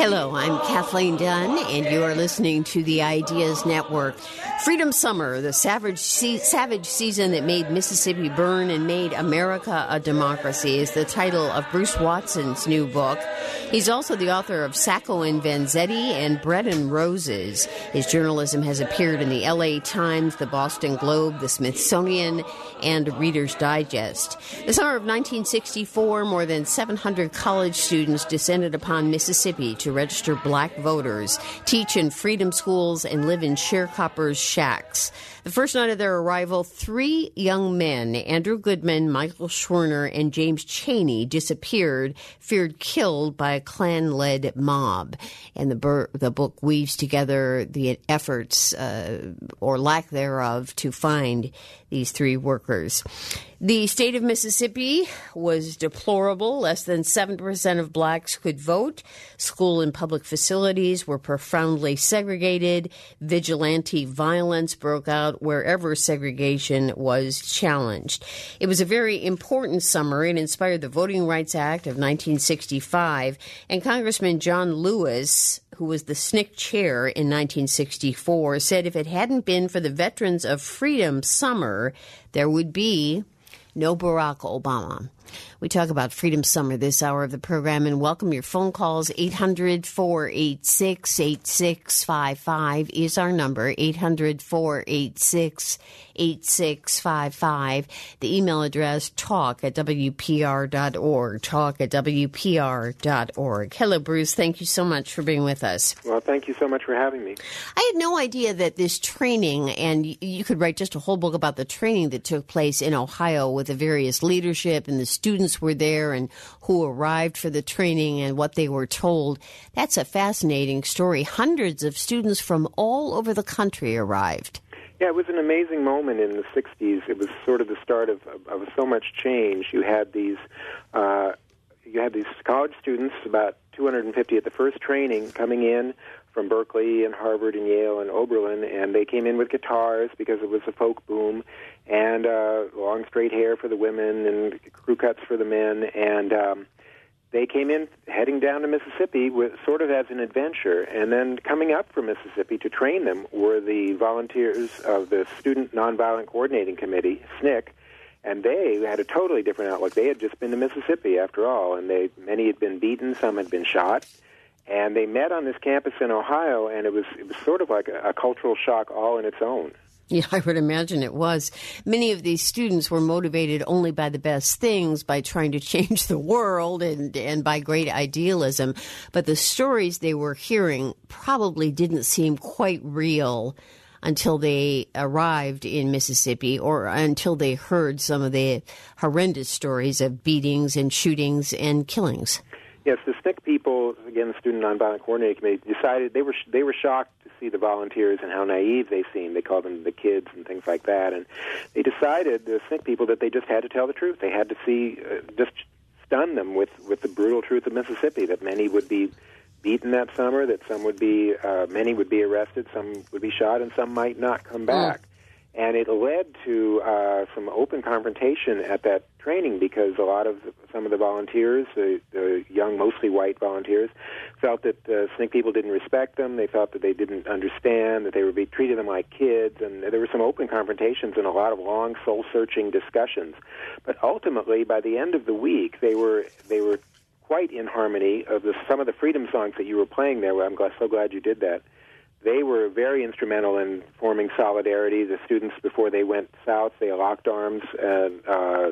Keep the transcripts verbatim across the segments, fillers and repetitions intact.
Hello, I'm Kathleen Dunn, and you are listening to the Ideas Network. Freedom Summer, the savage, se- savage season that made Mississippi burn and made America a democracy, is the title of Bruce Watson's new book. He's also the author of Sacco and Vanzetti and Bread and Roses. His journalism has appeared in the L A Times, the Boston Globe, the Smithsonian, and Reader's Digest. The summer of nineteen sixty-four, more than seven hundred college students descended upon Mississippi to register black voters, teach in freedom schools, and live in sharecroppers' shacks. The first night of their arrival, three young men, Andrew Goodman, Michael Schwerner, and James Chaney, disappeared, feared killed by a Klan-led mob. And the, bur- the book weaves together the efforts, uh, or lack thereof, to find these three workers. The state of Mississippi was deplorable. Less than seven percent of blacks could vote. School and public facilities were profoundly segregated. Vigilante violence broke out wherever segregation was challenged. It was a very important summer. It inspired the Voting Rights Act of nineteen sixty-five, and Congressman John Lewis, who was the S N C C chair in nineteen sixty-four, said if it hadn't been for the Veterans of Freedom Summer, there would be no Barack Obama. We talk about Freedom Summer this hour of the program, and welcome your phone calls. eight hundred, four eight six, eight six five five is our number, eight hundred, four eight six, eight six five five. The email address, talk at W P R dot org, talk at W P R dot org. Hello, Bruce. Thank you so much for being with us. Well, thank you so much for having me. I had no idea that this training, and you could write just a whole book about the training that took place in Ohio with the various leadership, and the students were there and who arrived for the training and what they were told. That's a fascinating story. Hundreds of students from all over the country arrived. Yeah, it was an amazing moment in the sixties. It was sort of the start of, of, of so much change. You had these uh, you had these college students, about two hundred fifty at the first training, coming in from Berkeley and Harvard and Yale and Oberlin, and they came in with guitars because it was a folk boom, and uh, long straight hair for the women and crew cuts for the men, and um, they came in heading down to Mississippi with, sort of as an adventure, and then coming up from Mississippi to train them were the volunteers of the Student Nonviolent Coordinating Committee, S N C C, and they had a totally different outlook. They had just been to Mississippi, after all, and they many had been beaten, some had been shot. And they met on this campus in Ohio, and it was it was sort of like a, a cultural shock all in its own. Yeah, I would imagine it was. Many of these students were motivated only by the best things, by trying to change the world and, and by great idealism. But the stories they were hearing probably didn't seem quite real until they arrived in Mississippi, or until they heard some of the horrendous stories of beatings and shootings and killings. Yes, the S N C C people, again, the Student Nonviolent Coordinating Committee, decided they were they were shocked to see the volunteers and how naive they seemed. They called them the kids and things like that, and they decided, the S N C C people, that they just had to tell the truth. They had to see, uh, just stun them with, with the brutal truth of Mississippi, that many would be beaten that summer, that some would be, uh, many would be arrested, some would be shot, and some might not come back. Mm. And it led to uh, some open confrontation at that training, because a lot of the, some of the volunteers, the, the young, mostly white volunteers, felt that uh, S N C C people didn't respect them. They felt that they didn't understand, that they were being treated them like kids, and there were some open confrontations and a lot of long, soul-searching discussions. But ultimately, by the end of the week, they were they were quite in harmony. Of the, some of the freedom songs that you were playing there, I'm glad, so glad you did that. They were very instrumental in forming solidarity. The students, before they went south, they locked arms and uh,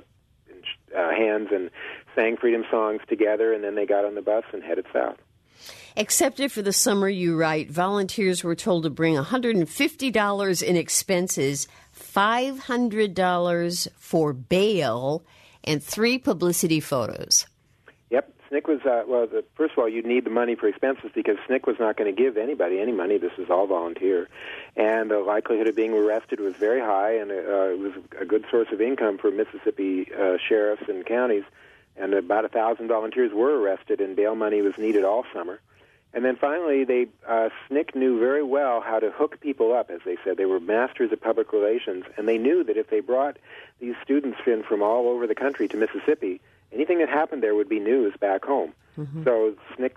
uh, hands and sang freedom songs together, and then they got on the bus and headed south. Accepted for the summer, you write, volunteers were told to bring one hundred fifty dollars in expenses, five hundred dollars for bail, and three publicity photos. Yep. S N C C was, uh, well, the, first of all, you'd need the money for expenses, because S N C C was not going to give anybody any money. This is all volunteer. And the likelihood of being arrested was very high, and uh, it was a good source of income for Mississippi uh, sheriffs and counties. And about one thousand volunteers were arrested, and bail money was needed all summer. And then finally, they uh, S N C C knew very well how to hook people up, as they said. They were masters of public relations, and they knew that if they brought these students in from all over the country to Mississippi, anything that happened there would be news back home. Mm-hmm. So S N C C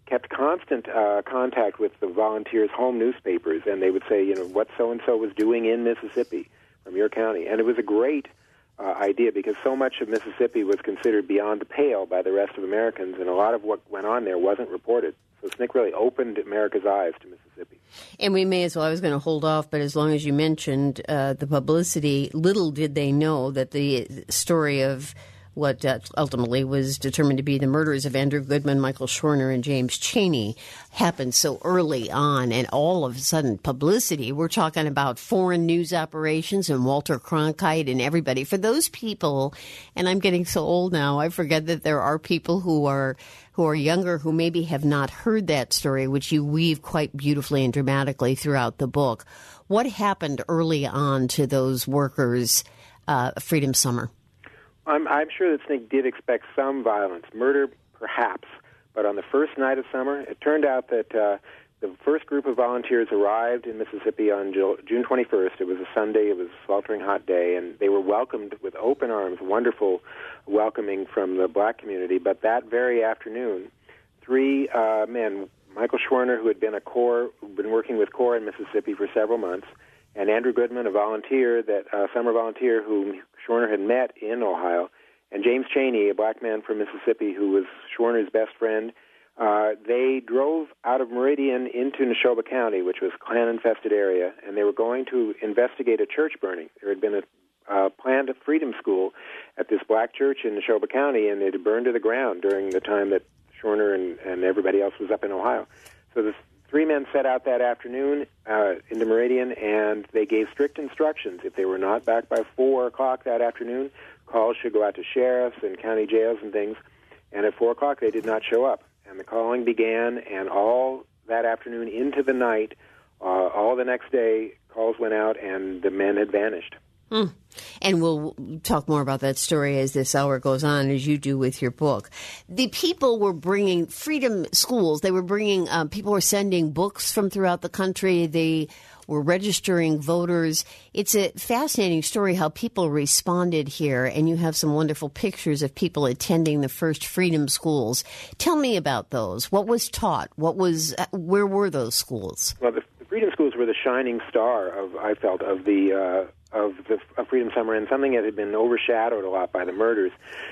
kept constant uh, contact with the volunteers' home newspapers, and they would say, you know, what so-and-so was doing in Mississippi from your county. And it was a great uh, idea because so much of Mississippi was considered beyond the pale by the rest of Americans, and a lot of what went on there wasn't reported. So S N C C really opened America's eyes to Mississippi. And we may as well, I was going to hold off, but as long as you mentioned uh, the publicity, little did they know that the story of what uh, ultimately was determined to be the murders of Andrew Goodman, Michael Schwerner, and James Chaney happened so early on, and all of a sudden publicity. We're talking about foreign news operations and Walter Cronkite and everybody. For those people, and I'm getting so old now, I forget that there are people who are who are younger who maybe have not heard that story, which you weave quite beautifully and dramatically throughout the book. What happened early on to those workers, uh, Freedom Summer? I'm, I'm sure that S N C C did expect some violence, murder perhaps, but on the first night of summer, it turned out that uh, the first group of volunteers arrived in Mississippi on June twenty-first. It was a Sunday. It was a sweltering hot day, and they were welcomed with open arms, wonderful welcoming from the black community. But that very afternoon, three uh, men, Michael Schwerner, who had been a Corps, been working with Corps in Mississippi for several months, and Andrew Goodman, a volunteer, that uh, summer volunteer whom Schwerner had met in Ohio, and James Chaney, a black man from Mississippi who was Schwerner's best friend. Uh, they drove out of Meridian into Neshoba County, which was a Klan-infested area, and they were going to investigate a church burning. There had been a uh, planned freedom school at this black church in Neshoba County, and it had burned to the ground during the time that Schwerner and, and everybody else was up in Ohio. So the three men set out that afternoon uh, into Meridian, and they gave strict instructions. If they were not back by four o'clock that afternoon, calls should go out to sheriffs and county jails and things. And at four o'clock, they did not show up. And the calling began, and all that afternoon into the night, uh, all the next day, calls went out, and the men had vanished. Hmm. And we'll talk more about that story as this hour goes on, as you do with your book. The people were bringing freedom schools. They were bringing, um, people were sending books from throughout the country. They were registering voters. It's a fascinating story how people responded here, and you have some wonderful pictures of people attending the first freedom schools. Tell me about those. What was taught? What was? Where were those schools? Well, the, the freedom schools were the shining star of, I felt, of the uh, of the of Freedom Summer, and something that had been overshadowed a lot by the murders.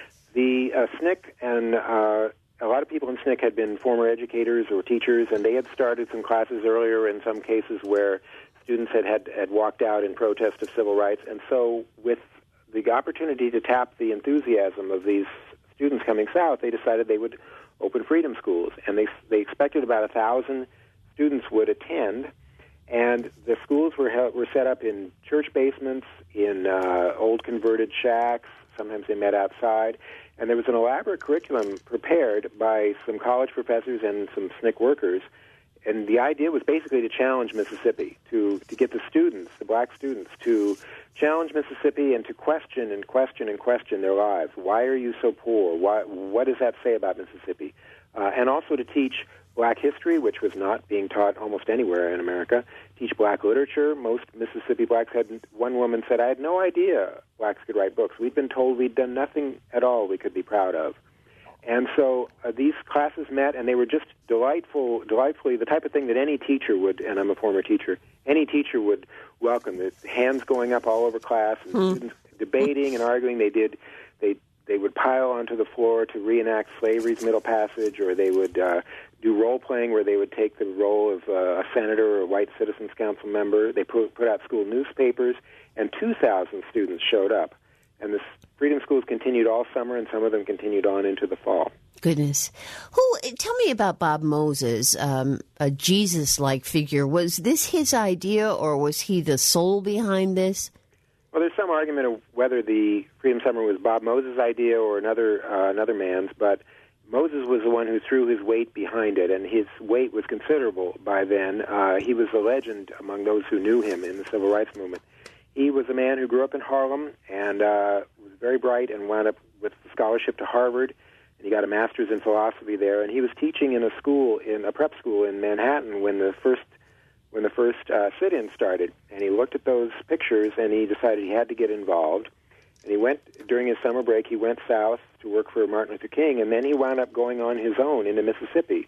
The uh, S N C C and uh, a lot of people in S N C C had been former educators or teachers, and they had started some classes earlier in some cases where students had, had, had walked out in protest of civil rights. And so with the opportunity to tap the enthusiasm of these students coming south, they decided they would open freedom schools. And they they expected about a thousand students would attend. And the schools were held, were set up in church basements, in uh, old converted shacks. Sometimes they met outside. And there was an elaborate curriculum prepared by some college professors and some S N C C workers. And the idea was basically to challenge Mississippi, to, to get the students, the black students, to challenge Mississippi and to question and question and question their lives. Why are you so poor? Why, what does that say about Mississippi? Uh, and also to teach black history, which was not being taught almost anywhere in America, teach black literature. Most Mississippi blacks had, one woman said, I had no idea blacks could write books. We'd been told we'd done nothing at all we could be proud of. And so uh, these classes met, and they were just delightful, delightfully the type of thing that any teacher would, and I'm a former teacher, any teacher would welcome. The hands going up all over class, and mm. students debating and arguing. They did, they they would pile onto the floor to reenact slavery's Middle Passage, or they would uh, do role playing where they would take the role of uh, a senator or a white citizens council member. They put put out school newspapers, and two thousand students showed up. And the freedom schools continued all summer, and some of them continued on into the fall. Goodness. Who? Tell me about Bob Moses, um, a Jesus-like figure. Was this his idea, or was he the soul behind this? Well, there's some argument of whether the Freedom Summer was Bob Moses' idea or another uh, another man's, but Moses was the one who threw his weight behind it, and his weight was considerable by then. Uh, he was a legend among those who knew him in the Civil Rights Movement. He was a man who grew up in Harlem and uh, was very bright and wound up with a scholarship to Harvard, and he got a master's in philosophy there. And he was teaching in a school, in a prep school in Manhattan when the first when the first uh, sit-in started. And he looked at those pictures, and he decided he had to get involved. And he went, during his summer break, he went south to work for Martin Luther King, and then he wound up going on his own into Mississippi,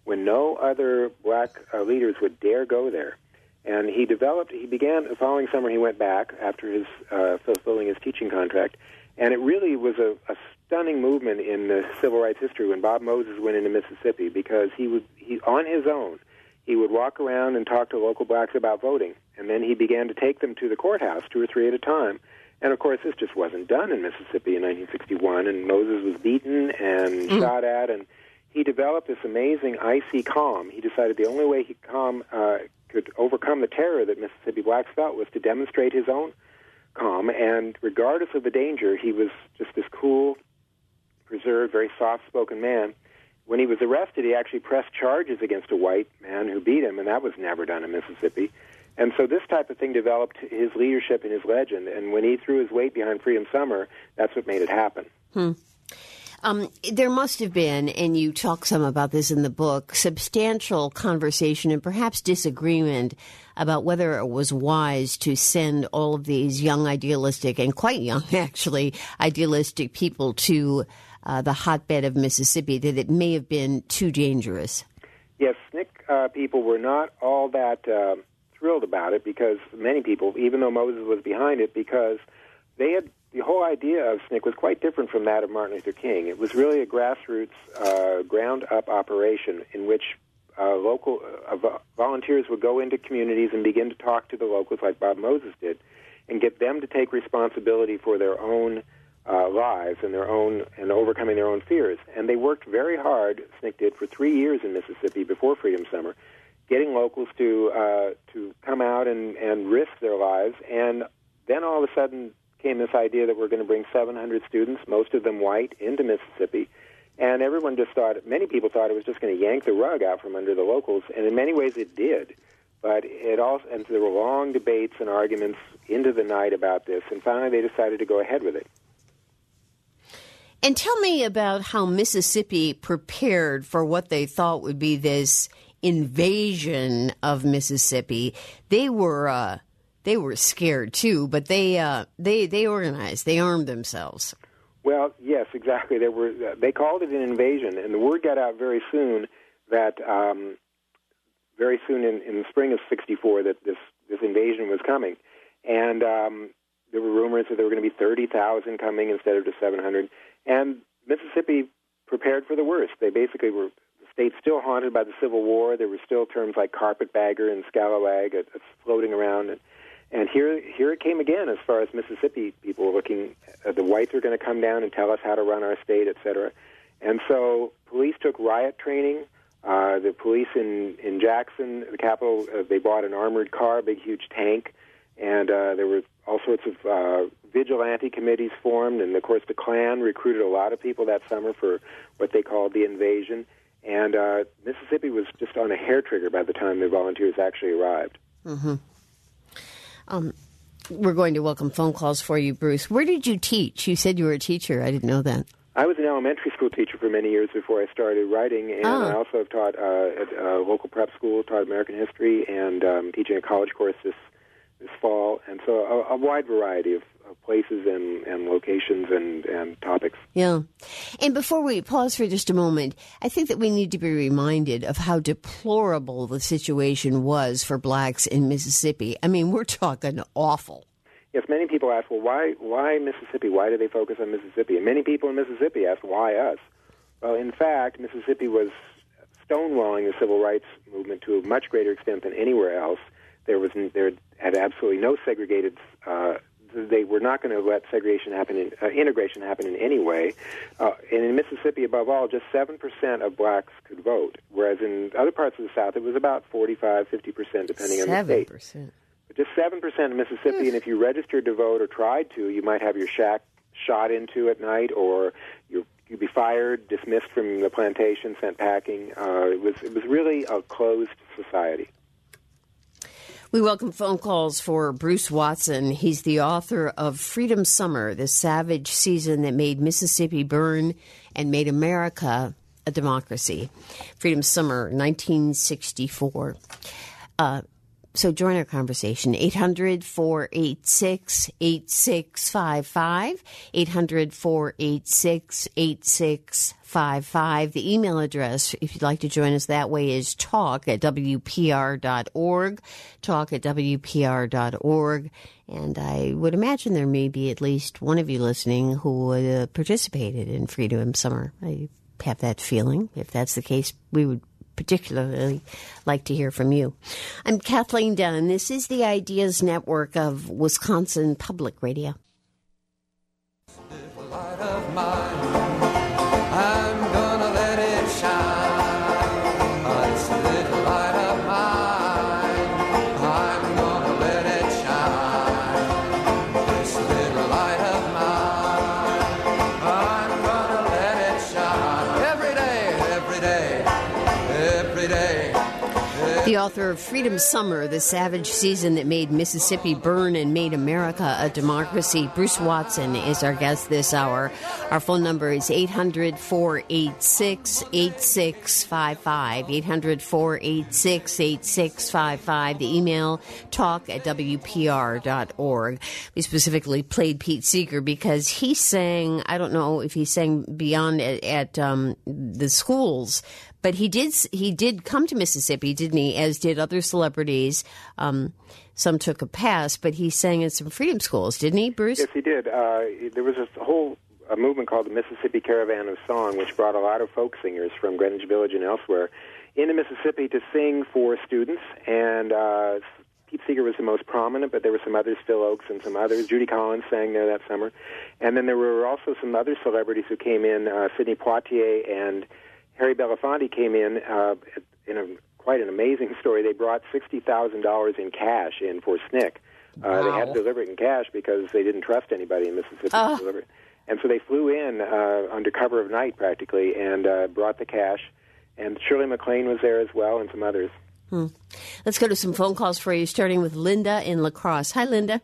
when no other black uh, leaders would dare go there. And he developed, he began, the following summer he went back after his uh, fulfilling his teaching contract. And it really was a, a stunning movement in the civil rights history when Bob Moses went into Mississippi, because he would, he on his own, he would walk around and talk to local blacks about voting. And then he began to take them to the courthouse, two or three at a time. And, of course, this just wasn't done in Mississippi in nineteen sixty-one. And Moses was beaten and mm. shot at. And he developed this amazing icy calm. He decided the only way he calm, uh, could overcome the terror that Mississippi blacks felt was to demonstrate his own calm. And regardless of the danger, he was just this cool, preserved, very soft-spoken man. When he was arrested, he actually pressed charges against a white man who beat him, and that was never done in Mississippi. And so this type of thing developed his leadership and his legend. And when he threw his weight behind Freedom Summer, that's what made it happen. Hmm. Um, there must have been, and you talk some about this in the book, substantial conversation and perhaps disagreement about whether it was wise to send all of these young, idealistic, and quite young, actually, idealistic people to uh, the hotbed of Mississippi, that it may have been too dangerous. Yes, S N C C uh, people were not all that uh, thrilled about it, because many people, even though Moses was behind it, because they had the whole idea of S N C C was quite different from that of Martin Luther King. It was really a grassroots, uh, ground-up operation in which uh, local uh, volunteers would go into communities and begin to talk to the locals, like Bob Moses did, and get them to take responsibility for their own uh, lives and their own and overcoming their own fears. And they worked very hard. S N C C did for three years in Mississippi before Freedom Summer, getting locals to uh, to come out and, and risk their lives. And then all of a sudden came this idea that we're going to bring seven hundred students, most of them white, into Mississippi. And everyone just thought, many people thought it was just going to yank the rug out from under the locals, and in many ways it did. But it also, and there were long debates and arguments into the night about this, and finally they decided to go ahead with it. And tell me about how Mississippi prepared for what they thought would be this invasion of Mississippi. They were uh, they were scared too, but they uh, they they organized, they armed themselves. Well, yes, exactly. There were uh, they called it an invasion, and the word got out very soon that um, very soon in, in the spring of sixty-four that this this invasion was coming, and um, there were rumors that there were going to be thirty thousand coming instead of just seven hundred. And Mississippi prepared for the worst. They basically were the state still haunted by the Civil War. There were still terms like carpetbagger and scalawag uh, uh, floating around, and and here here it came again as far as Mississippi people were looking. Uh, the whites are going to come down and tell us how to run our state, et cetera. And so police took riot training. Uh, the police in, in Jackson, the capital, uh, they bought an armored car, a big, huge tank, and uh, there were all sorts of uh, vigilante committees formed, and, of course, the Klan recruited a lot of people that summer for what they called the invasion. And uh, Mississippi was just on a hair trigger by the time the volunteers actually arrived. Mm-hmm. Um, we're going to welcome phone calls for you, Bruce. Where did you teach? You said you were a teacher. I didn't know that. I was an elementary school teacher for many years before I started writing, and oh. I also have taught uh, at a local prep school, taught American history, and um, teaching a college course this this fall. And so a, a wide variety of, of places and, and locations and, and topics. Yeah. And before we pause for just a moment, I think that we need to be reminded of how deplorable the situation was for blacks in Mississippi. I mean, we're talking awful. Yes, many people ask, well, why why Mississippi? Why do they focus on Mississippi? And many people in Mississippi ask, why us? Well, in fact, Mississippi was stonewalling the civil rights movement to a much greater extent than anywhere else. There was there had absolutely no segregated. Uh, they were not going to let segregation happen, in, uh, integration happen in any way. Uh, and in Mississippi, above all, just seven percent of blacks could vote, whereas in other parts of the South, it was about forty-five, fifty percent, depending on the state. seven percent. Just seven percent in Mississippi, and if you registered to vote or tried to, you might have your shack shot into at night, or you're, you'd be fired, dismissed from the plantation, sent packing. Uh, it was it was really a closed society. We welcome phone calls for Bruce Watson. He's the author of Freedom Summer, the savage season that made Mississippi burn and made America a democracy. Freedom Summer, nineteen sixty-four. Uh so join our conversation, eight hundred, four eight six, eight six five five, eight hundred, four eight six, eight six five five. The email address, if you'd like to join us that way, is talk at W P R dot org, talk at W P R dot org. And I would imagine there may be at least one of you listening who uh, participated in Freedom Summer. I have that feeling. If that's the case, we would particularly like to hear from you. I'm Kathleen Dunn. This is the Ideas Network of Wisconsin Public Radio. Little light of mine, I'm gonna let it shine. This little light of mine, I'm gonna let it shine. This little light of mine, I'm gonna let it shine. Every day, every day, every day. The author of Freedom Summer, the savage season that made Mississippi burn and made America a democracy, Bruce Watson is our guest this hour. Our phone number is eight hundred, four eight six, eight six five five, eight hundred, four eight six, eight six five five. The email, talk at W P R dot org. We specifically played Pete Seeger because he sang, I don't know if he sang beyond at, at um, the schools, but he did he did come to Mississippi, didn't he, as did other celebrities. Um, some took a pass, but he sang in some freedom schools, didn't he, Bruce? Yes, he did. Uh, there was a whole a movement called the Mississippi Caravan of Song, which brought a lot of folk singers from Greenwich Village and elsewhere into Mississippi to sing for students. And uh, Pete Seeger was the most prominent, but there were some others, Phil Oakes and some others. Judy Collins sang there that summer. And then there were also some other celebrities who came in, uh, Sidney Poitier and Harry Belafonte came in uh, in a, quite an amazing story. They brought sixty thousand dollars in cash in for S N C C. Uh, Wow. They had to deliver it in cash because they didn't trust anybody in Mississippi Oh. to deliver it. And so they flew in uh, under cover of night practically and uh, brought the cash. And Shirley MacLaine was there as well and some others. Hmm. Let's go to some phone calls for you, starting with Linda in La Crosse. Hi, Linda.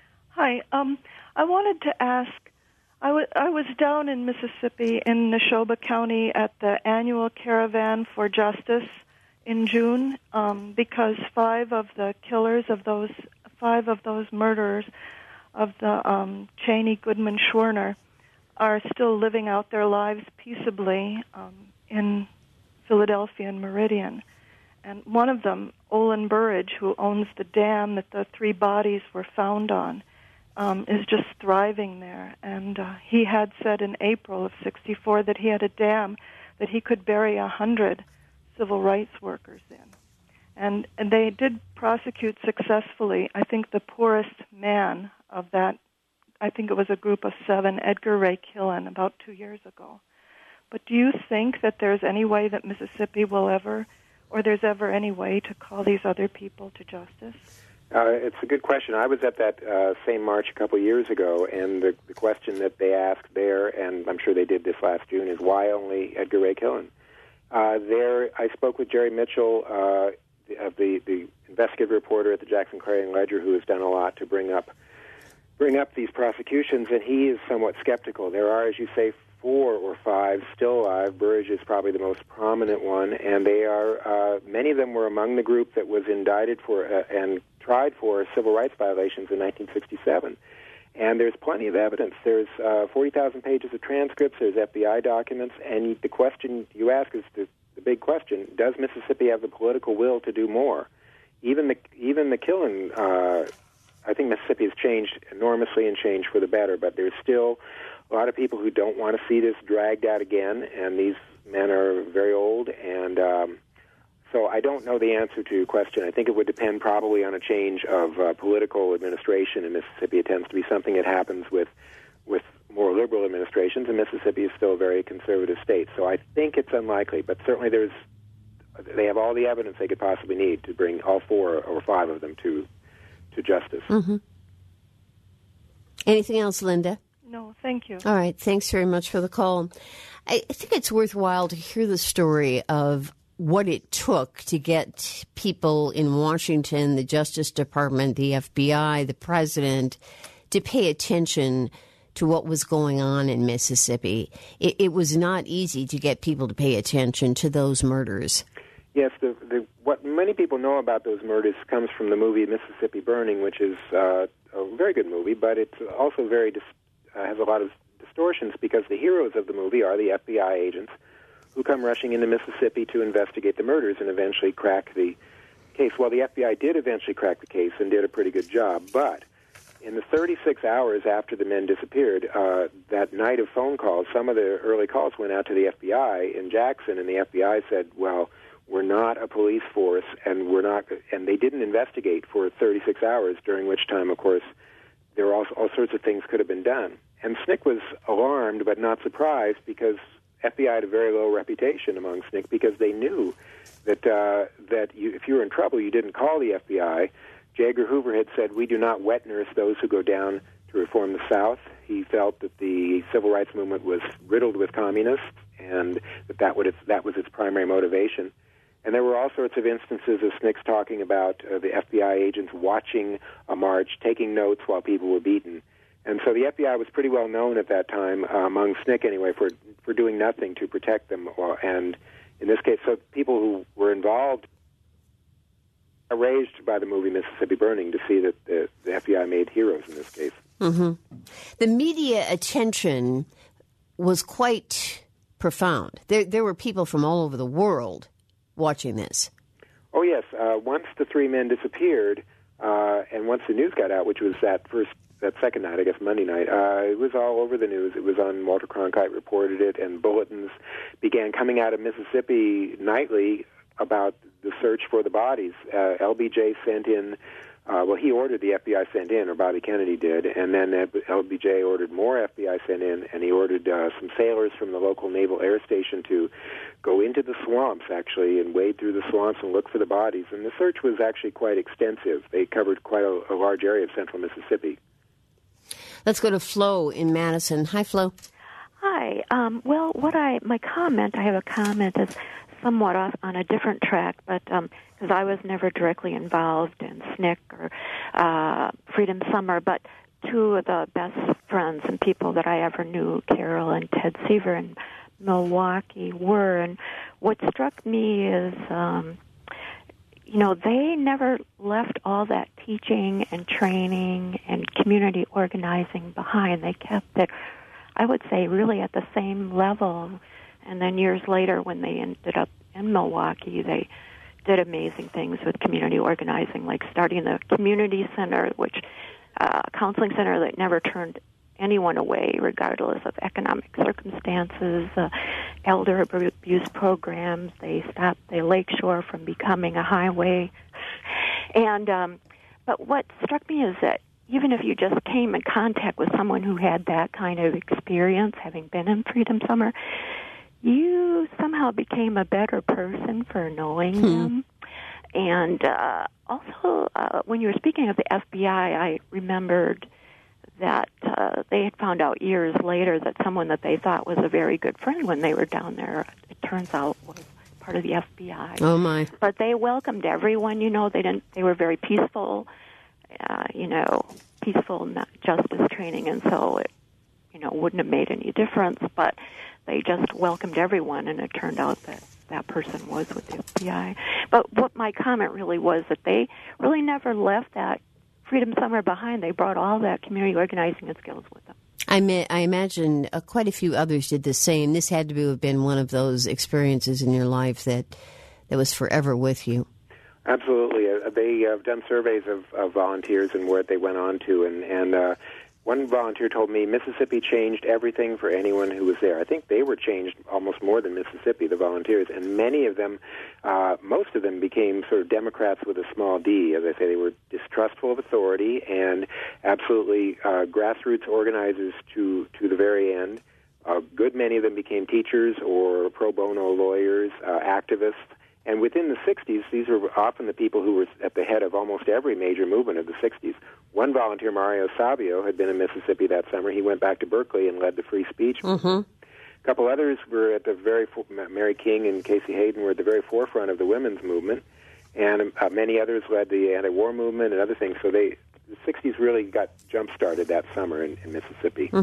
Hi. Um, I wanted to ask, I, w- I was down in Mississippi in Neshoba County at the annual Caravan for Justice in June um, because five of the killers of those, five of those murderers of the um, Cheney, Goodman, Schwerner are still living out their lives peaceably um, in Philadelphia and Meridian. And one of them, Olin Burridge, who owns the dam that the three bodies were found on, um, is just thriving there. And uh, he had said in April of sixty-four that he had a dam that he could bury a hundred civil rights workers in. And, and they did prosecute successfully, I think, the poorest man of that. I think it was a group of seven, Edgar Ray Killen, about two years ago. But do you think that there's any way that Mississippi will ever, or there's ever any way to call these other people to justice? Uh, it's a good question. I was at that uh, same march a couple of years ago, and the, the question that they asked there, and I'm sure they did this last June, is why only Edgar Ray Killen? Uh, there, I spoke with Jerry Mitchell, uh, the, of the, the investigative reporter at the Jackson Clarion Ledger, who has done a lot to bring up bring up these prosecutions, and he is somewhat skeptical. There are, as you say, four or five still alive. Burridge is probably the most prominent one, and they are uh, many of them were among the group that was indicted for uh, and tried for civil rights violations in nineteen sixty-seven. And there's plenty of evidence. There's uh, forty thousand pages of transcripts. There's F B I documents, and the question you ask is the, the big question: does Mississippi have the political will to do more? Even the even the Killen. Uh, I think Mississippi has changed enormously and changed for the better, but there's still a lot of people who don't want to see this dragged out again, and these men are very old, and um, so I don't know the answer to your question. I think it would depend probably on a change of uh, political administration in Mississippi. It tends to be something that happens with with more liberal administrations, and Mississippi is still a very conservative state. So I think it's unlikely, but certainly there's they have all the evidence they could possibly need to bring all four or five of them to to justice. Mm-hmm. Anything else, Linda? No, thank you. All right. Thanks very much for the call. I think it's worthwhile to hear the story of what it took to get people in Washington, the Justice Department, the F B I, the president, to pay attention to what was going on in Mississippi. It, it was not easy to get people to pay attention to those murders. Yes, the, the, what many people know about those murders comes from the movie Mississippi Burning, which is uh, a very good movie, but it's also very dis- uh, has a lot of distortions because the heroes of the movie are the F B I agents who come rushing into Mississippi to investigate the murders and eventually crack the case. Well, the F B I did eventually crack the case and did a pretty good job, but in the thirty-six hours after the men disappeared, uh, that night of phone calls, some of the early calls went out to the F B I in Jackson, and the F B I said, well, we're not a police force, and we're not, and they didn't investigate for thirty-six hours, during which time, of course, there were all, all sorts of things could have been done. And S N C C was alarmed but not surprised because F B I had a very low reputation among S N C C because they knew that uh, that you, if you were in trouble, you didn't call the F B I. J. Edgar Hoover had said, we do not wet nurse those who go down to reform the South. He felt that the civil rights movement was riddled with communists and that that, would, that was its primary motivation. And there were all sorts of instances of S N C C talking about uh, the F B I agents watching a march, taking notes while people were beaten. And so the F B I was pretty well known at that time, uh, among S N C C anyway, for, for doing nothing to protect them. Or, and in this case, so people who were involved are raised by the movie Mississippi Burning to see that the, the F B I made heroes in this case. Mm-hmm. The media attention was quite profound. There, there were people from all over the world watching this. Oh, yes. Uh, once the three men disappeared, uh, and once the news got out, which was that first, that second night, I guess Monday night, uh, it was all over the news. It was on, Walter Cronkite reported it, and bulletins began coming out of Mississippi nightly about the search for the bodies. Uh, L B J sent in, uh, well, he ordered the F B I sent in, or Bobby Kennedy did, and then L B J ordered more F B I sent in, and he ordered uh, some sailors from the local naval air station to go into the swamps, actually, and wade through the swamps and look for the bodies. And the search was actually quite extensive. They covered quite a, a large area of central Mississippi. Let's go to Flo in Madison. Hi, Flo. Hi. Um, well, what I my comment, I have a comment is somewhat off on a different track, but because um, I was never directly involved in S N C C or uh, Freedom Summer, but two of the best friends and people that I ever knew, Carol and Ted Seaver in Milwaukee, were. And what struck me is, um, you know, they never left all that teaching and training and community organizing behind. They kept it, I would say, really at the same level. And then years later, when they ended up in Milwaukee, they did amazing things with community organizing, like starting the community center, which uh, counseling center that never turned anyone away, regardless of economic circumstances, uh, elder abuse programs. They stopped the lakeshore from becoming a highway. And um, but what struck me is that even if you just came in contact with someone who had that kind of experience, having been in Freedom Summer, you somehow became a better person for knowing hmm. them. And uh, also, uh, when you were speaking of the F B I, I remembered that uh, they had found out years later that someone that they thought was a very good friend when they were down there, it turns out was part of the F B I. Oh, my. But they welcomed everyone, you know. They didn't. They were very peaceful, uh, you know, peaceful justice training, and so it, you know, wouldn't have made any difference, but they just welcomed everyone, and it turned out that that person was with the F B I. But what my comment really was that they really never left that Freedom Summer behind. They brought all that community organizing and skills with them. I, ma- I imagine uh, quite a few others did the same. This had to have been one of those experiences in your life that, that was forever with you. Absolutely. Uh, they have uh, done surveys of, of volunteers and where they went on to, and, and uh, one volunteer told me Mississippi changed everything for anyone who was there. I think they were changed almost more than Mississippi, the volunteers, and many of them, uh, most of them became sort of Democrats with a small d. As I say, they were distrustful of authority and absolutely uh, grassroots organizers to, to the very end. A good many of them became teachers or pro bono lawyers, uh, activists. And within the sixties, these were often the people who were at the head of almost every major movement of the sixties. One volunteer, Mario Savio, had been in Mississippi that summer. He went back to Berkeley and led the free speech movement. Mm-hmm. A couple others were at the very, Mary King and Casey Hayden were at the very forefront of the women's movement. And uh, many others led the anti-war movement and other things. So they, the sixties really got jump-started that summer in, in Mississippi. Mm-hmm.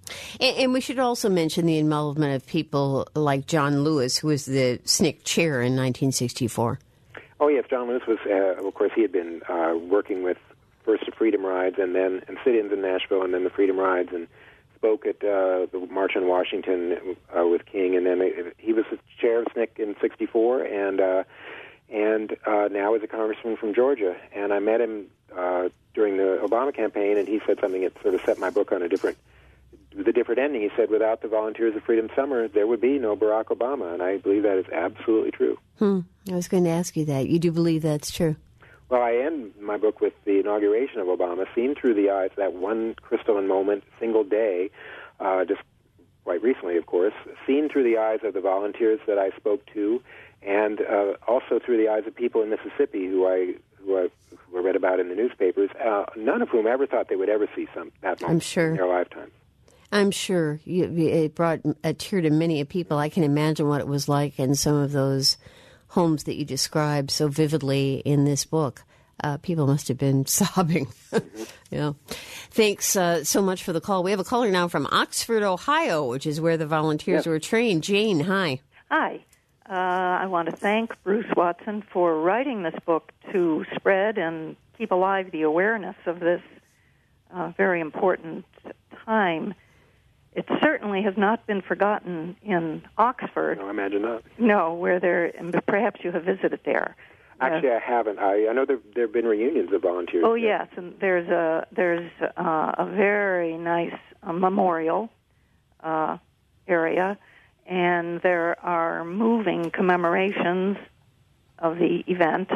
And, and we should also mention the involvement of people like John Lewis, who was the S N C C chair in nineteen sixty-four. Oh, yes, John Lewis was, uh, of course, he had been uh, working with first the Freedom Rides and then and sit-ins in Nashville and then the Freedom Rides, and spoke at uh, the March on Washington uh, with King, and then uh, he was the chair of S N C C in sixty-four, and uh, and uh, now is a congressman from Georgia. And I met him uh, during the Obama campaign, and he said something that sort of set my book on a different, with a different ending. He said, without the Volunteers of Freedom Summer, there would be no Barack Obama, and I believe that is absolutely true. Hmm. I was going to ask you that. You do believe that's true? Well, I end my book with the inauguration of Obama, seen through the eyes, that one crystalline moment, single day, uh, just quite recently, of course, seen through the eyes of the volunteers that I spoke to, and uh, also through the eyes of people in Mississippi who I who I, who I read about in the newspapers, uh, none of whom ever thought they would ever see some that moment I'm sure. in their lifetime. I'm sure you, it brought a tear to many people. I can imagine what it was like in some of those homes that you described so vividly in this book. Uh, people must have been sobbing. Mm-hmm. Yeah. Thanks uh, so much for the call. We have a caller now from Oxford, Ohio, which is where the volunteers Yep. were trained. Jane, hi. Hi. Uh, I want to thank Bruce Watson for writing this book to spread and keep alive the awareness of this uh, very important time. It certainly has not been forgotten in Oxford. No, I imagine not. No, where there, and perhaps you have visited there. Actually, Uh, I haven't. I, I know there there have been reunions of volunteers. Oh there. yes, and there's a there's uh, a very nice uh, memorial uh, area, and there are moving commemorations of the event.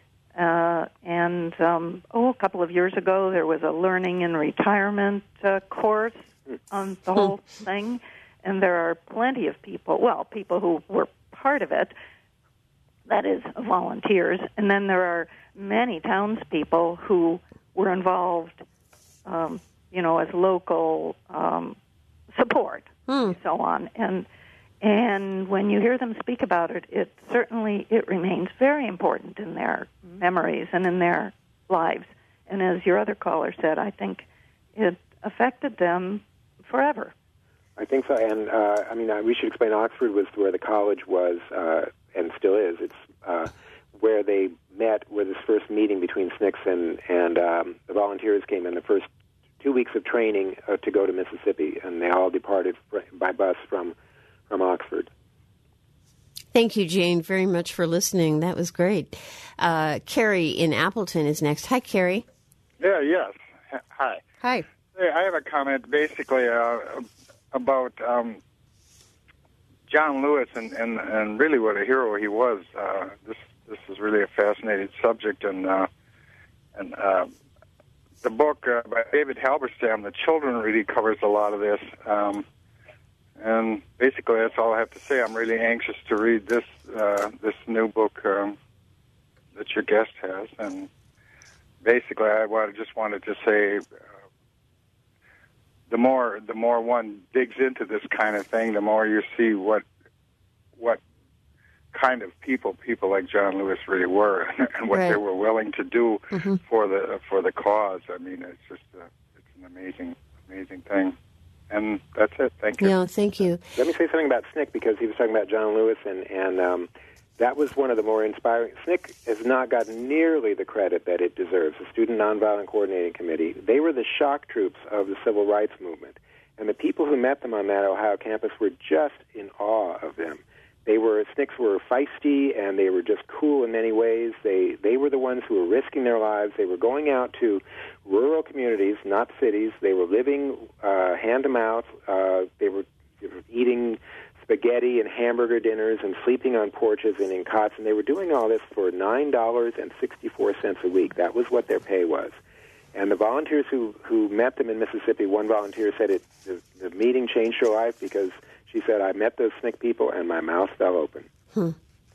Uh, and um, oh, a couple of years ago, there was a learning and retirement uh, course on the whole thing, and there are plenty of people. Well, people who were part of it. That is, volunteers. And then there are many townspeople who were involved, um, you know, as local um, support, Hmm. and so on. And and when you hear them speak about it, it certainly it remains very important in their memories and in their lives. And as your other caller said, I think it affected them forever. I think so. And, uh, I mean, uh, we should explain Oxford was where the college was, uh, and still is. It's uh, where they met, where this first meeting between S N C C and, and um, the volunteers came in, the first two weeks of training uh, to go to Mississippi, and they all departed fr- by bus from, from Oxford. Thank you, Jane, very much for listening. That was great. Uh, Carrie in Appleton is next. Hi, Carrie. Yeah, yes. H- Hi. Hi. Hey, I have a comment basically uh, about um, John Lewis and, and, and really what a hero he was. Uh, this this is really a fascinating subject, and uh, and uh, the book uh, by David Halberstam, The Children, really covers a lot of this. Um, and basically, that's all I have to say. I'm really anxious to read this uh, this new book um, that your guest has, and basically, I wanted, just wanted to say. Uh, The more the more one digs into this kind of thing, the more you see what what kind of people people like John Lewis really were, and what Right. they were willing to do Mm-hmm. for the for the cause. I mean, it's just a, it's an amazing amazing thing. And that's it. Thank you. No, thank you. Let me say something about S N C C, because he was talking about John Lewis, and, and um, that was one of the more inspiring. S N C C has not gotten nearly the credit that it deserves. The Student Nonviolent Coordinating Committee, they were the shock troops of the civil rights movement. And the people who met them on that Ohio campus were just in awe of them. They were, S N C C were feisty, and they were just cool in many ways. They they were the ones who were risking their lives. They were going out to rural communities, not cities. They were living uh, hand to mouth. Uh, they were, they were eating spaghetti and hamburger dinners and sleeping on porches and in cots, and they were doing all this for nine dollars and sixty-four cents a week. That was what their pay was. And the volunteers who, who met them in Mississippi, one volunteer said it, the, the meeting changed her life because she said, I met those S N C C people and my mouth fell open. Hmm.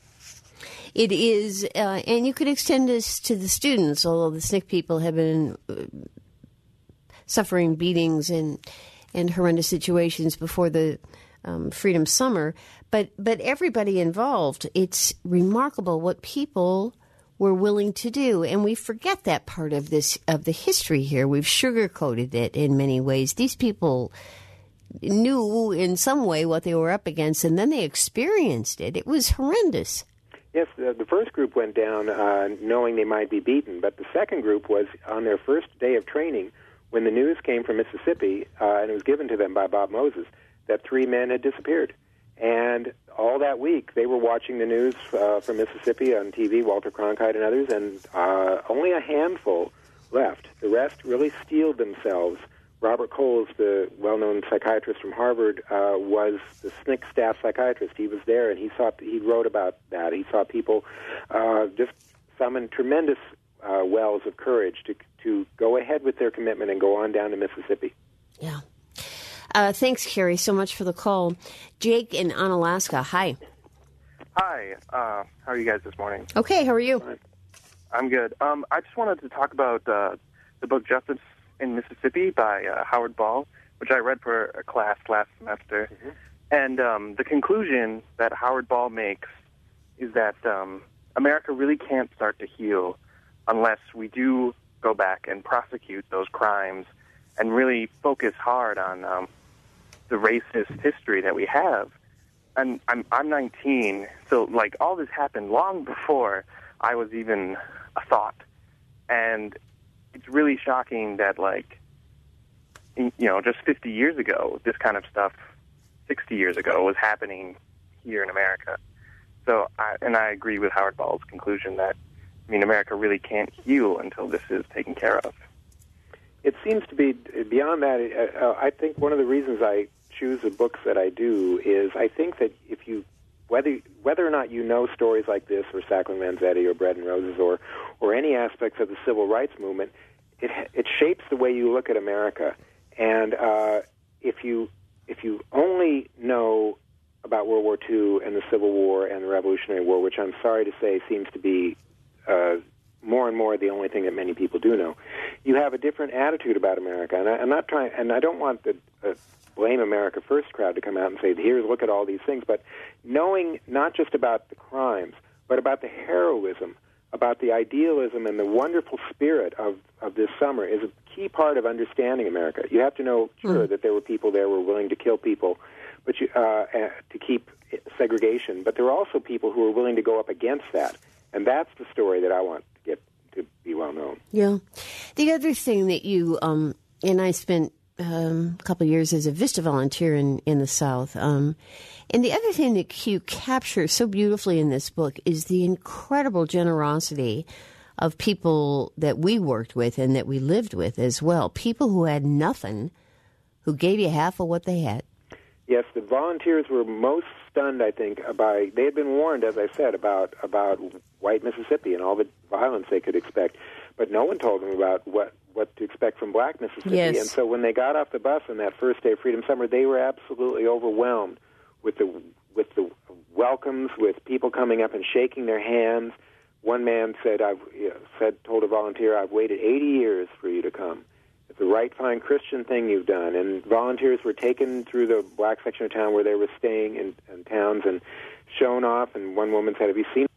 It is, uh, and you could extend this to the students, although the S N C C people have been uh, suffering beatings and, and horrendous situations before the Um, Freedom Summer, but but everybody involved. It's remarkable what people were willing to do, and we forget that part of this of the history here. We've sugarcoated it in many ways. These people knew in some way what they were up against, and then they experienced it. It was horrendous. Yes, the, the first group went down uh, knowing they might be beaten, but the second group was on their first day of training when the news came from Mississippi, uh, and it was given to them by Bob Moses, that three men had disappeared. And all that week, they were watching the news uh, from Mississippi on T V, Walter Cronkite and others, and uh, only a handful left. The rest really steeled themselves. Robert Coles, the well-known psychiatrist from Harvard, uh, was the S N C C staff psychiatrist. He was there, and he saw he wrote about that. He saw people uh, just summon tremendous uh, wells of courage to to go ahead with their commitment and go on down to Mississippi. Yeah. Uh, thanks, Carrie, so much for the call. Jake in Onalaska, hi. Hi. Uh, how are you guys this morning? Okay, how are you? I'm good. Um, I just wanted to talk about uh, the book Justice in Mississippi by uh, Howard Ball, which I read for a class last semester. Mm-hmm. And um, the conclusion that Howard Ball makes is that um, America really can't start to heal unless we do go back and prosecute those crimes and really focus hard on um, the racist history that we have. And I'm I'm nineteen, so like all this happened long before I was even a thought. And it's really shocking that, like, you know, just fifty years ago, this kind of stuff, sixty years ago, was happening here in America. So, I, and I agree with Howard Ball's conclusion that, I mean, America really can't heal until this is taken care of. It seems to be beyond that. Uh, I think one of the reasons I choose the books that I do is I think that if you, whether whether or not you know stories like this or Sacco Vanzetti or Bread and Roses or or any aspects of the civil rights movement, it it shapes the way you look at America. And uh, if you if you only know about World War Two and the Civil War and the Revolutionary War, which I'm sorry to say seems to be uh, more and more the only thing that many people do know, you have a different attitude about America. And I, I'm not trying, and I don't want the uh, blame America First crowd to come out and say, "Here's look at all these things," but knowing not just about the crimes, but about the heroism, about the idealism and the wonderful spirit of, of this summer is a key part of understanding America. You have to know, sure, mm. that there were people there who were willing to kill people, but you, uh, uh, to keep segregation. But there are also people who are willing to go up against that, and that's the story that I want to get to be well known. Yeah. The other thing that you um, and I spent um, a couple of years as a VISTA volunteer in in the South. Um, And the other thing that you capture so beautifully in this book is the incredible generosity of people that we worked with and that we lived with as well. People who had nothing, who gave you half of what they had. Yes, the volunteers were most stunned, I think, by, they had been warned, as I said, about about white Mississippi and all the violence they could expect. But no one told them about what, what to expect from black Mississippi. Yes. And so when they got off the bus on that first day of Freedom Summer, they were absolutely overwhelmed with the with the welcomes, with people coming up and shaking their hands. One man said, "I've you know, said told a volunteer, I've waited eighty years for you to come. It's a right fine Christian thing you've done." And volunteers were taken through the black section of town where they were staying in, in towns and shown off. And one woman said, "Have you seen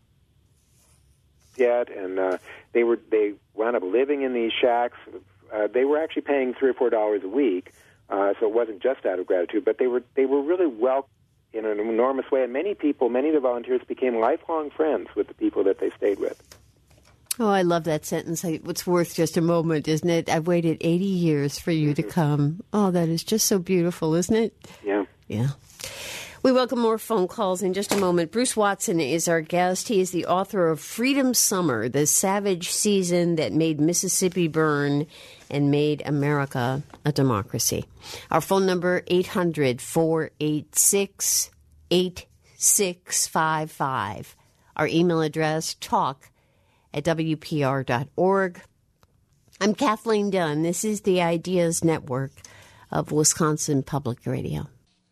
yet?" And uh, they were they wound up living in these shacks. Uh, they were actually paying three or four dollars a week, uh, so it wasn't just out of gratitude. But they were they were really welcome in an enormous way, and many people, many of the volunteers became lifelong friends with the people that they stayed with. Oh, I love that sentence. It's worth just a moment, isn't it? I've waited eighty years for you mm-hmm. to come. Oh, that is just so beautiful, isn't it? Yeah. Yeah. We welcome more phone calls in just a moment. Bruce Watson is our guest. He is the author of Freedom Summer, the savage season that made Mississippi burn and made America a democracy. Our phone number, eight hundred, four eight six, eight six five five. Our email address, talk at w p r dot org. I'm Kathleen Dunn. This is the Ideas Network of Wisconsin Public Radio.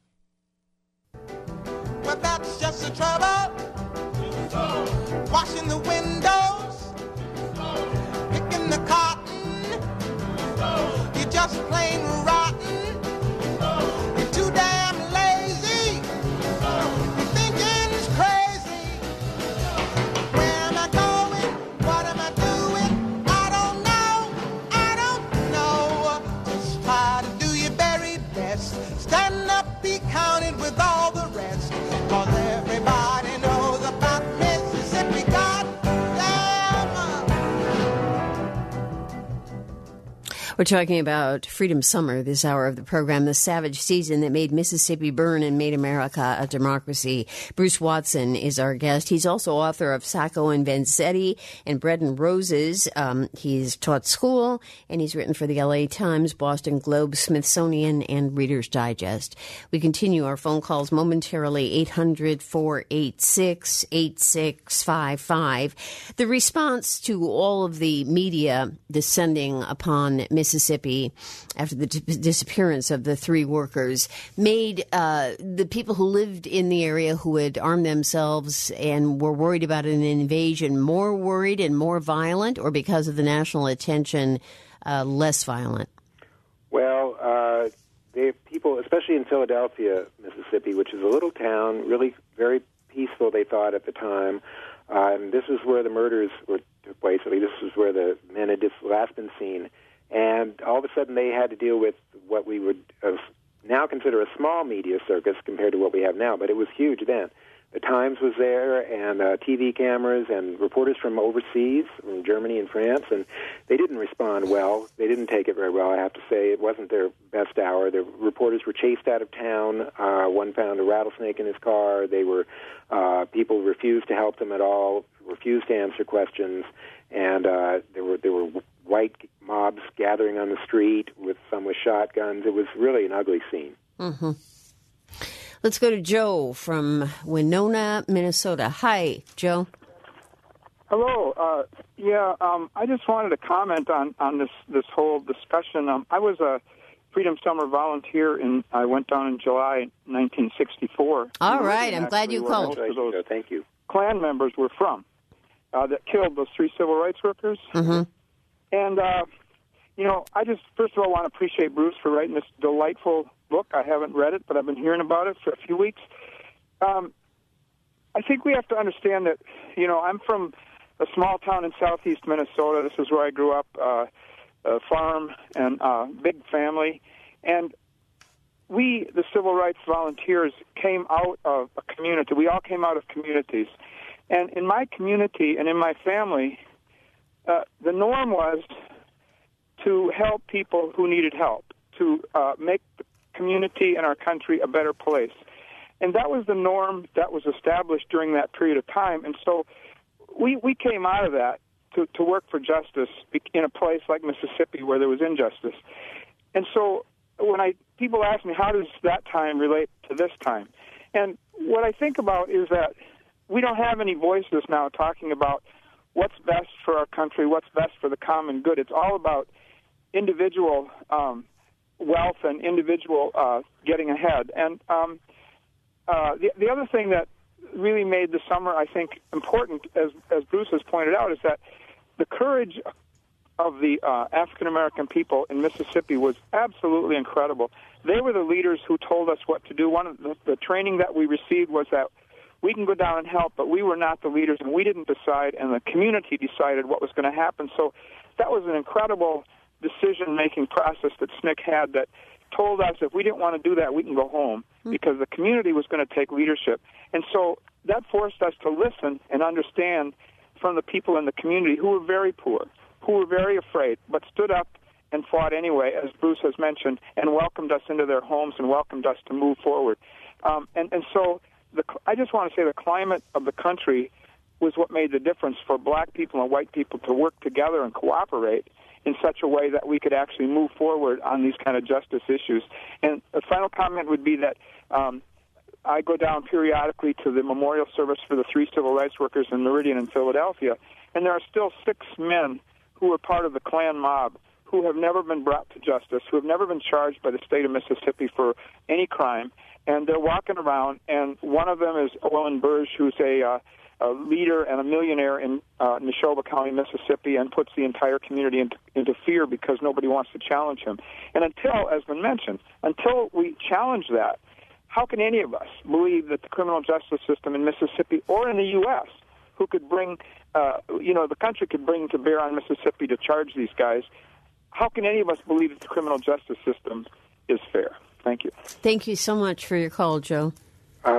But that's just the trouble. Washing the windows, picking the cotton. You're just plain rotten. You're too damn lazy. Your thinking's crazy. Where am I going? What am I doing? I don't know. I don't know. Just try to do your very best. Stand We're talking about Freedom Summer this hour of the program, the savage season that made Mississippi burn and made America a democracy. Bruce Watson is our guest. He's also author of Sacco and Vanzetti and Bread and Roses. Um, he's taught school, and he's written for the L A Times, Boston Globe, Smithsonian, and Reader's Digest. We continue our phone calls momentarily, eight hundred, four eight six, eight six five five. The response to all of the media descending upon Mississippi after the d- disappearance of the three workers made uh, the people who lived in the area, who had armed themselves and were worried about an invasion, more worried and more violent, or because of the national attention, uh, less violent? Well, uh, they, people, especially in Philadelphia, Mississippi, which is a little town, really very peaceful, they thought at the time. Uh, and this was where the murders were, took place. I mean, this was where the men had just last been seen. And all of a sudden they had to deal with what we would have now consider a small media circus compared to what we have now, but it was huge then. The Times was there, and uh, T V cameras, and reporters from overseas, from Germany and France, and they didn't respond well. They didn't take it very well, I have to say. It wasn't their best hour. The reporters were chased out of town. Uh, one found a rattlesnake in his car. They were uh, people refused to help them at all, refused to answer questions, and uh, there were there were white mobs gathering on the street, with some with shotguns. It was really an ugly scene. Mm-hmm. Let's go to Joe from Winona, Minnesota. Hi, Joe. Hello. Uh, yeah, um, I just wanted to comment on, on this, this whole discussion. Um, I was a Freedom Summer volunteer, and I went down in July nineteen sixty-four. All right. I'm glad you called. Those Thank you. Klan members were from uh, that killed those three civil rights workers. Mm-hmm. And, uh, you know, I just, first of all, want to appreciate Bruce for writing this delightful book. I haven't read it, but I've been hearing about it for a few weeks. Um, I think we have to understand that, you know, I'm from a small town in southeast Minnesota. This is where I grew up, uh, a farm and uh, big family. And we, the civil rights volunteers, came out of a community. We all came out of communities. And in my community and in my family, uh, the norm was to help people who needed help, to uh, make the community and our country a better place. And that was the norm that was established during that period of time. And so we we came out of that to, to work for justice in a place like Mississippi where there was injustice. And so when I people ask me, how does that time relate to this time? And what I think about is that we don't have any voices now talking about what's best for our country, what's best for the common good. It's all about individual um, wealth and individual uh, getting ahead. And um, uh, the, the other thing that really made the summer, I think, important, as, as Bruce has pointed out, is that the courage of the uh, African-American people in Mississippi was absolutely incredible. They were the leaders who told us what to do. One of the, the training that we received was that we can go down and help, but we were not the leaders, and we didn't decide, and the community decided what was going to happen. So that was an incredible decision-making process that S N C C had that told us if we didn't want to do that, we can go home, because the community was going to take leadership. And so that forced us to listen and understand from the people in the community who were very poor, who were very afraid, but stood up and fought anyway, as Bruce has mentioned, and welcomed us into their homes and welcomed us to move forward. Um, and, and so the, I just want to say the climate of the country was what made the difference for black people and white people to work together and cooperate in such a way that we could actually move forward on these kind of justice issues. And a final comment would be that um, I go down periodically to the memorial service for the three civil rights workers in Meridian in Philadelphia, and there are still six men who were part of the Klan mob who have never been brought to justice, who have never been charged by the state of Mississippi for any crime, and they're walking around, and one of them is Owen Burge, who's a, uh, a leader and a millionaire in uh, Neshoba County, Mississippi, and puts the entire community into, into fear because nobody wants to challenge him. And until, as been mentioned, until we challenge that, how can any of us believe that the criminal justice system in Mississippi or in the U S, who could bring, uh, you know, the country could bring to bear on Mississippi to charge these guys, how can any of us believe that the criminal justice system is fair? Thank you. Thank you so much for your call, Joe. Um,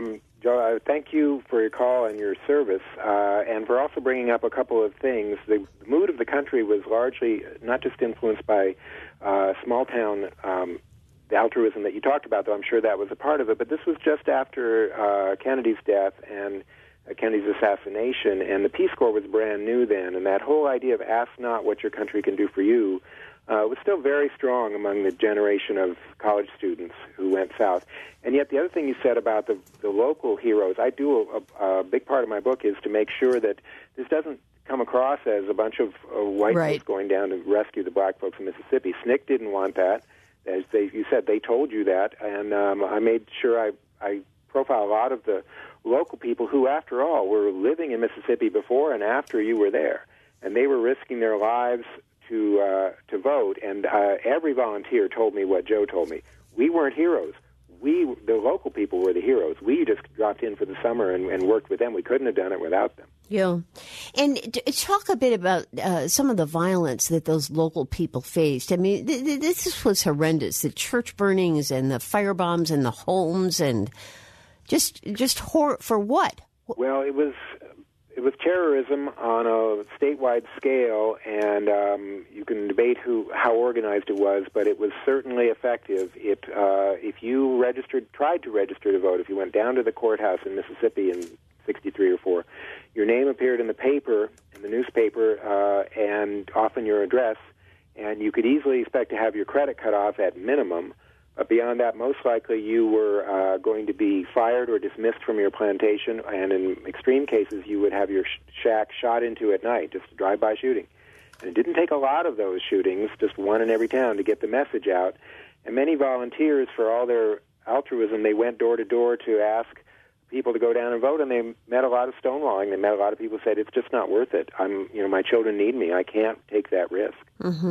Joe, uh, thank you for your call and your service, uh, and for also bringing up a couple of things. The, the mood of the country was largely not just influenced by uh, small-town um, the altruism that you talked about, though I'm sure that was a part of it, but this was just after uh, Kennedy's death and uh, Kennedy's assassination, and the Peace Corps was brand new then, and that whole idea of ask not what your country can do for you uh, was still very strong among the generation of college students who went south. And yet the other thing you said about the, the local heroes, I do a, a, a big part of my book is to make sure that this doesn't come across as a bunch of uh, white right. folks going down to rescue the black folks in Mississippi. S N C C didn't want that. As they, you said, they told you that, and um, I made sure I, I profile a lot of the local people who, after all, were living in Mississippi before and after you were there, and they were risking their lives to uh, to vote. And uh, every volunteer told me what Joe told me. We weren't heroes. We, the local people, were the heroes. We just dropped in for the summer and, and worked with them. We couldn't have done it without them. Yeah. And t- talk a bit about uh, some of the violence that those local people faced. I mean, th- th- this was horrendous. The church burnings and the firebombs and the homes and just just horror for what? Well, it was it was terrorism on a statewide scale, and um, you can debate who how organized it was, but it was certainly effective. It uh, if you registered, tried to register to vote, if you went down to the courthouse in Mississippi in sixty-three or four, your name appeared in the paper, in the newspaper, uh, and often your address, and you could easily expect to have your credit cut off at minimum. But beyond that, most likely you were uh, going to be fired or dismissed from your plantation, and in extreme cases, you would have your sh- shack shot into at night, just a drive-by shooting. And it didn't take a lot of those shootings, just one in every town, to get the message out. And many volunteers, for all their altruism, they went door to door to ask people to go down and vote, and they met a lot of stonewalling. They met a lot of people who said, it's just not worth it. I'm, you know, my children need me. I can't take that risk. Mm-hmm.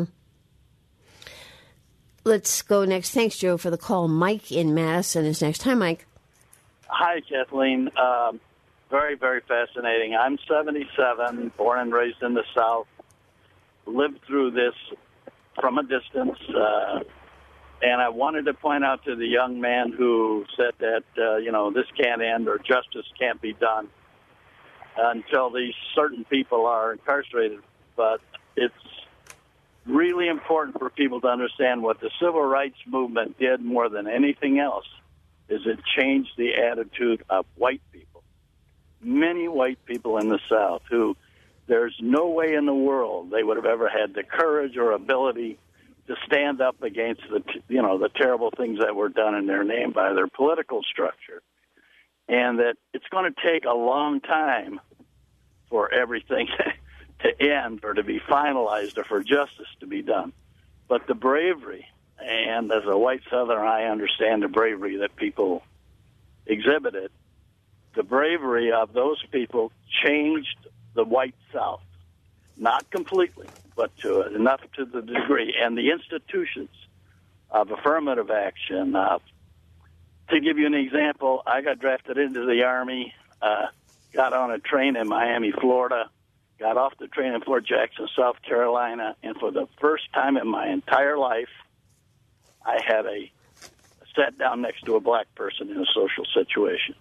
Let's go next. Thanks, Joe, for the call. Mike in Madison is next. Hi, Mike. Hi, Kathleen. Um, very, very fascinating. I'm seventy-seven, born and raised in the South, lived through this from a distance, uh, and I wanted to point out to the young man who said that, uh, you know, this can't end or justice can't be done until these certain people are incarcerated. But it's really important for people to understand what the civil rights movement did more than anything else is it changed the attitude of white people. Many white people in the South who there's no way in the world they would have ever had the courage or ability to stand up against the, you know, the terrible things that were done in their name by their political structure. And that it's going to take a long time for everything to end or to be finalized or for justice to be done. But the bravery, and as a white Southerner, I understand the bravery that people exhibited. The bravery of those people changed the white South, not completely, but to enough to the degree. And the institutions of affirmative action. Uh, to give you an example, I got drafted into the Army, uh, got on a train in Miami, Florida, got off the train in Fort Jackson, South Carolina, and for the first time in my entire life, I had a sat down next to a black person in a social situation.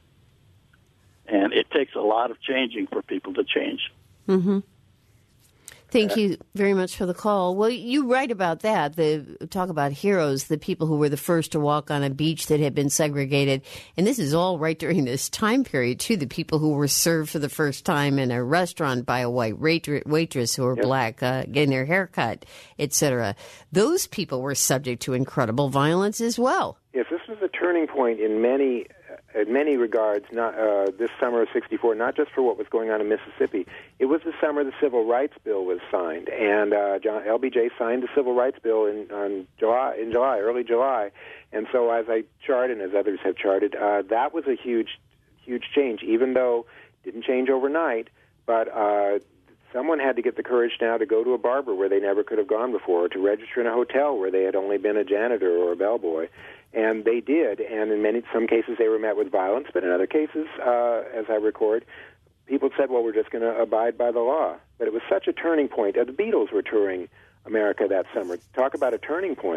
And it takes a lot of changing for people to change. Mm-hmm. Thank you very much for the call. Well, you write about that. The talk about heroes, the people who were the first to walk on a beach that had been segregated. And this is all right during this time period, too. The people who were served for the first time in a restaurant by a white waitress who were yep. black, uh, getting their hair cut, et cetera. Those people were subject to incredible violence as well. Yes, this was a turning point in many in many regards, not uh, this summer of sixty-four, not just for what was going on in Mississippi. It was the summer the Civil Rights Bill was signed, and uh, John L B J signed the Civil Rights Bill in on July, in July, early July. And so, as I charted, and as others have charted, uh, that was a huge, huge change. Even though it didn't change overnight, but uh, someone had to get the courage now to go to a barber where they never could have gone before, or to register in a hotel where they had only been a janitor or a bellboy. And they did, and in many some cases they were met with violence, but in other cases, uh, as I record, people said, well, we're just going to abide by the law. But it was such a turning point. Uh, the Beatles were touring America that summer. Talk about a turning point.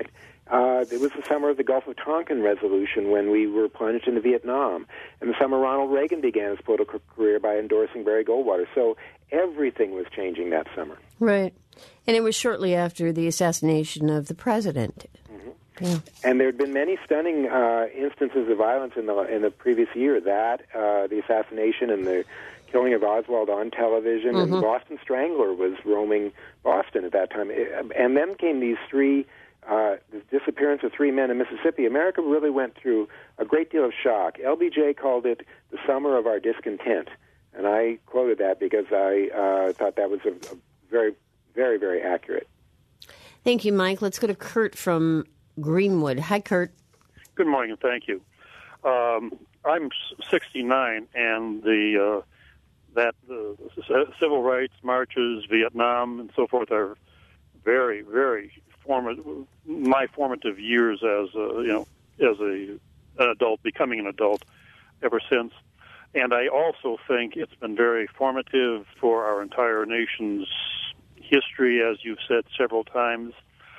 Uh, it was the summer of the Gulf of Tonkin resolution when we were plunged into Vietnam. And the summer Ronald Reagan began his political career by endorsing Barry Goldwater. So everything was changing that summer. Right. And it was shortly after the assassination of the president. Mm-hmm. Yeah. And there had been many stunning uh, instances of violence in the in the previous year. That, uh, the assassination and the killing of Oswald on television, mm-hmm. and the Boston Strangler was roaming Boston at that time. And then came these three... Uh, the disappearance of three men in Mississippi. America really went through a great deal of shock. L B J called it the summer of our discontent, and I quoted that because I uh, thought that was a, a very, very, very accurate. Thank you, Mike. Let's go to Kurt from Greenwood. Hi, Kurt. Good morning, and thank you. Um, I'm sixty-nine, and the uh, that the civil rights marches, Vietnam, and so forth are very, very formative. My formative years as a, you know, as a an adult, becoming an adult, ever since. And I also think it's been very formative for our entire nation's history, as you've said several times.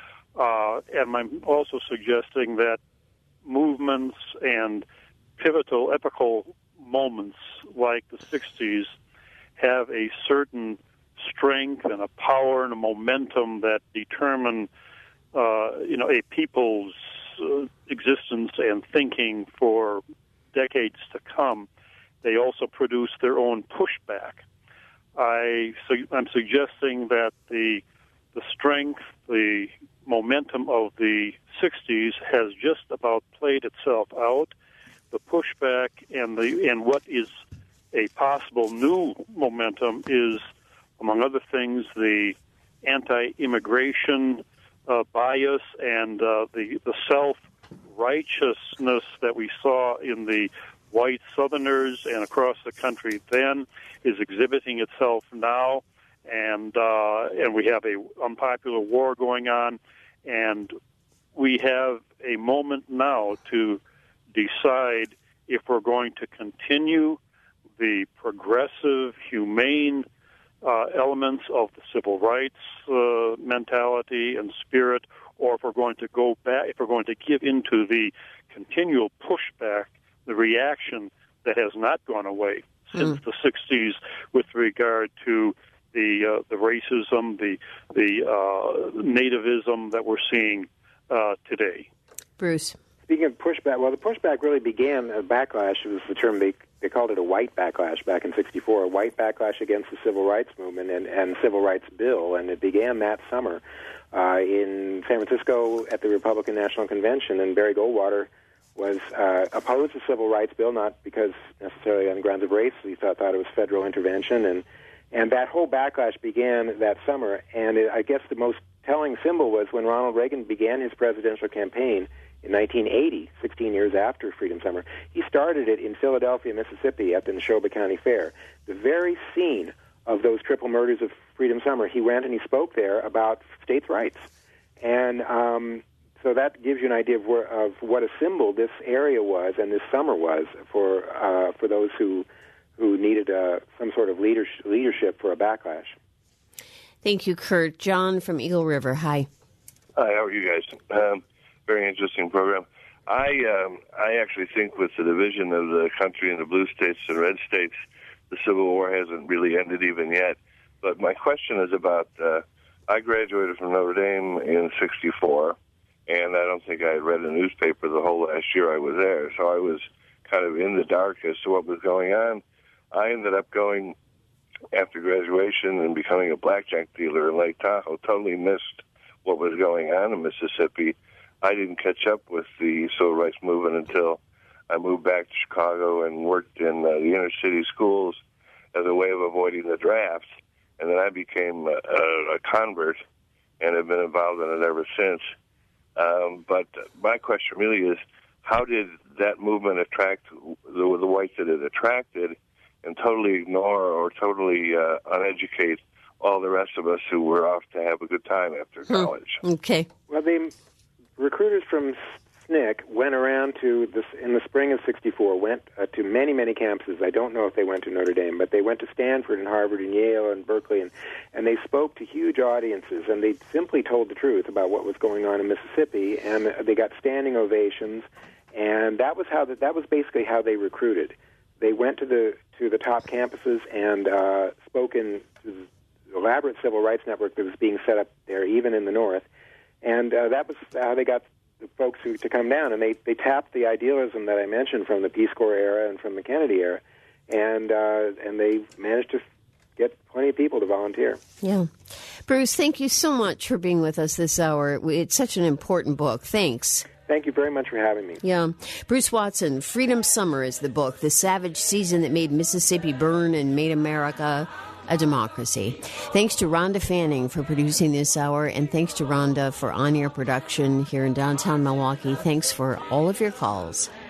Uh, and I'm also suggesting that movements and pivotal, epical moments like the sixties have a certain strength and a power and a momentum that determine, uh, you know, a people's uh, existence and thinking for decades to come. They also produce their own pushback. I, so I'm suggesting that the the strength, the momentum of the sixties has just about played itself out. The pushback and the and what is a possible new momentum is, among other things, the anti-immigration uh, bias and uh, the, the self-righteousness that we saw in the white Southerners and across the country then is exhibiting itself now. And uh, and we have a unpopular war going on, and we have a moment now to decide if we're going to continue the progressive, humane uh, elements of the civil rights uh, mentality and spirit, or if we're going to go back, if we're going to give into the continual pushback, the reaction that has not gone away since mm. the sixties with regard to the uh, the racism, the the uh, nativism that we're seeing uh, today. Bruce. Speaking of pushback, well, the pushback really began, a backlash, it was the term, they, they called it a white backlash back in sixty-four, a white backlash against the civil rights movement and, and civil rights bill, and it began that summer uh, in San Francisco at the Republican National Convention, and Barry Goldwater was uh, opposed to the civil rights bill, not because necessarily on the grounds of race, he thought, thought it was federal intervention, and, and that whole backlash began that summer, and it, I guess the most telling symbol was when Ronald Reagan began his presidential campaign in nineteen eighty, sixteen years after Freedom Summer. He started it in Philadelphia, Mississippi, at the Neshoba County Fair. The very scene of those triple murders of Freedom Summer, he went and he spoke there about states' rights. And um, so that gives you an idea of, where, of what a symbol this area was and this summer was for uh, for those who who needed uh, some sort of leadership, leadership for a backlash. Thank you, Kurt. John from Eagle River, hi. Hi, how are you guys? Um, Very interesting program. I um, I actually think with the division of the country into blue states and red states, the Civil War hasn't really ended even yet. But my question is about, uh, I graduated from Notre Dame in sixty-four, and I don't think I had read a newspaper the whole last year I was there, so I was kind of in the dark as to what was going on. I ended up going after graduation and becoming a blackjack dealer in Lake Tahoe, totally missed what was going on in Mississippi. I didn't catch up with the civil rights movement until I moved back to Chicago and worked in uh, the inner city schools as a way of avoiding the draft. And then I became a, a, a convert and have been involved in it ever since. Um, but my question really is, how did that movement attract the, the whites that it attracted and totally ignore or totally uh, uneducate all the rest of us who were off to have a good time after college? Hmm. Okay. Well, they... Recruiters from S N C C went around to this in the spring of sixty-four, went uh, to many, many campuses. I don't know if they went to Notre Dame, but they went to Stanford and Harvard and Yale and Berkeley, and, and they spoke to huge audiences, and they simply told the truth about what was going on in Mississippi, and they got standing ovations, and that was how the, that was basically how they recruited. They went to the to the top campuses and uh, spoke in to the elaborate civil rights network that was being set up there, even in the North, and uh, that was how they got the folks who to come down. And they, they tapped the idealism that I mentioned from the Peace Corps era and from the Kennedy era, and uh, and they managed to get plenty of people to volunteer. Yeah. Bruce, thank you so much for being with us this hour. It's such an important book. Thanks. Thank you very much for having me. Yeah. Bruce Watson, Freedom Summer is the book, the savage season that made Mississippi burn and made America a democracy. Thanks to Rhonda Fanning for producing this hour, and thanks to Rhonda for on-air production here in downtown Milwaukee. Thanks for all of your calls.